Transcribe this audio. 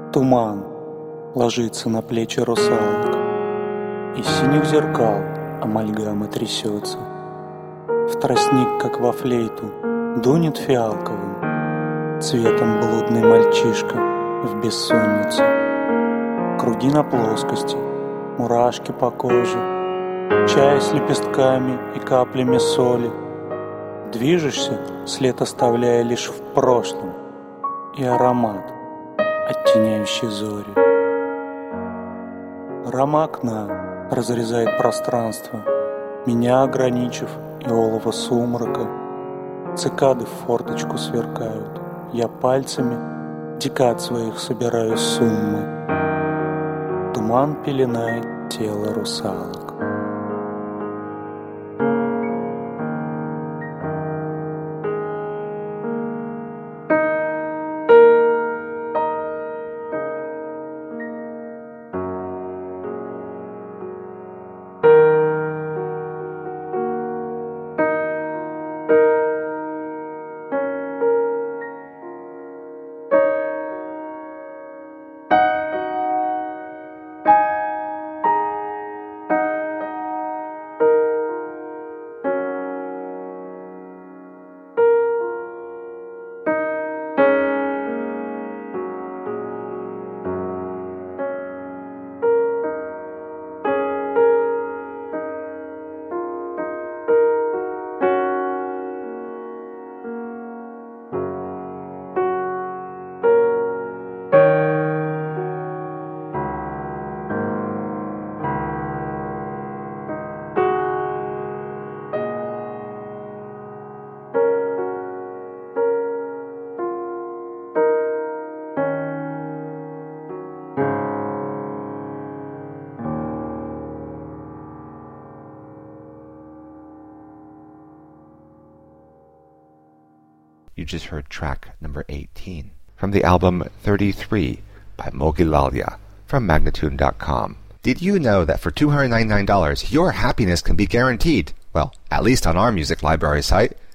Туман ложится на плечи русалок, из синих зеркал амальгама трясется. В тростник, как во флейту, дунет фиалковым цветом блудный мальчишка в бессоннице. Круги на плоскости, мурашки по коже, чай с лепестками и каплями соли. Движешься, след оставляя лишь в прошлом, и аромат, оттеняющий зори. Рама окна разрезает пространство, меня ограничив и олово сумрака. Цикады в форточку сверкают, я пальцами декад своих собираю суммы. Туман пеленает тело русалок. You just heard track number 18 from the album 33 by Mogilalya from Magnatune.com. Did you know that for $299 your happiness can be guaranteed? Well, at least on our music library site.